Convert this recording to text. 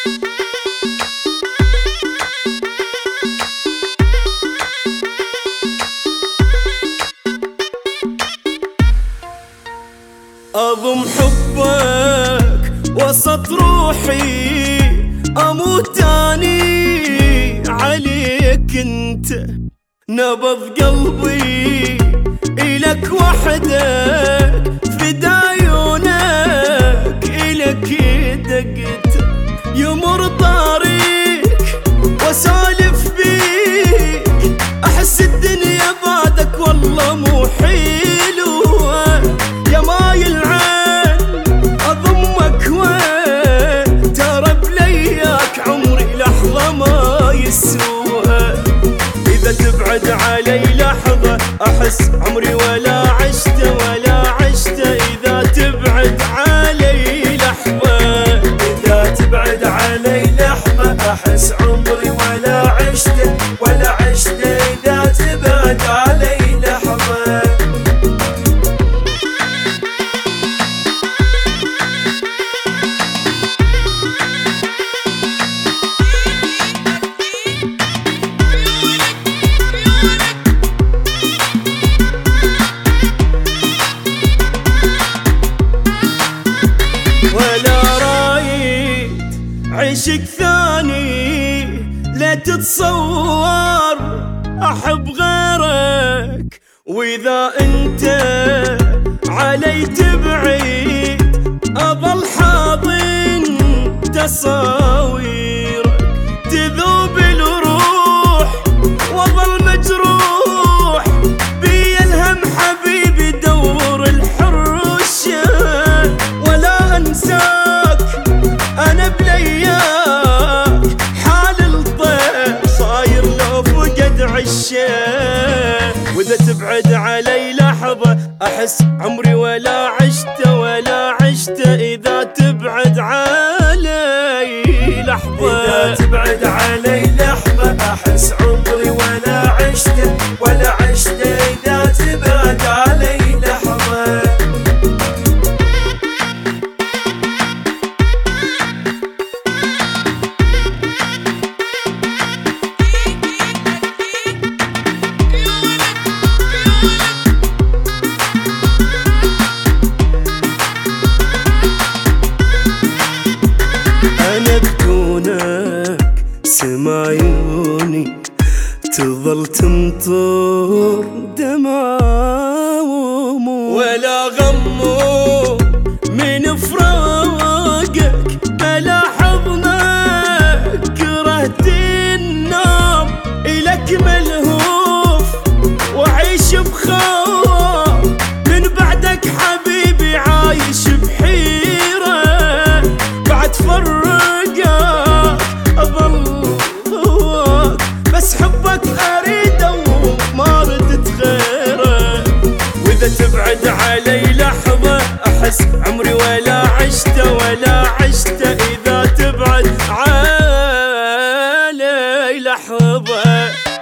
أضم حبك وسط روحي، أموت أني عليك انت، نبض قلبي إلك وحدك، فدا عيونك إلك دقت، يمر طريق واسولف بيك، أحس الدنيا بعدك والله مو حلوة، يا مايل عين أضمك وين، ترى بلياك عمري لحظة ما يسوها، إذا تبعد علي لحظة أحس عمري ولا عشت ولا عشت، إذا تبعد علي لحظة، إذا تبعد علي لحظة أحس عمري ولا عشت ولا عشت، إذا تبعد علي لحظة. ولا رايد عشق ثاني، لا تتصور أحب غيرك، وإذا أنت علي تبعد أظل حاضن تصاويرك، تذوب الروح وأظل مجروح، بي الهم حبيبي دور الحرشة، ولا أنساك أنا بلياك، حال الطير صاير لو فقد عشاك، وإذا تبعد علي لحظة أحس عمري ولا عشت ولا عشت، إذا تبعد علي لحظة، إذا تبعد علي لحظة أحس عمري ولا عشت ولا عشت، إذا تبعد علي لحظة. أنا بدونك سما عيوني تظل تمطر دمع وهموم، ولا غمو من فراقك بلا حضنك، كرهت النوم إلك ملهوف وعيش بخوف، من بعدك حبيبي عايش بحيرة، بعد فرقك أظل هواك، بس حبك أريده وما ردت غيره، وإذا تبعد علي لحظة أحس عمري ولا عشت ولا عشت، إذا تبعد علي لحظة.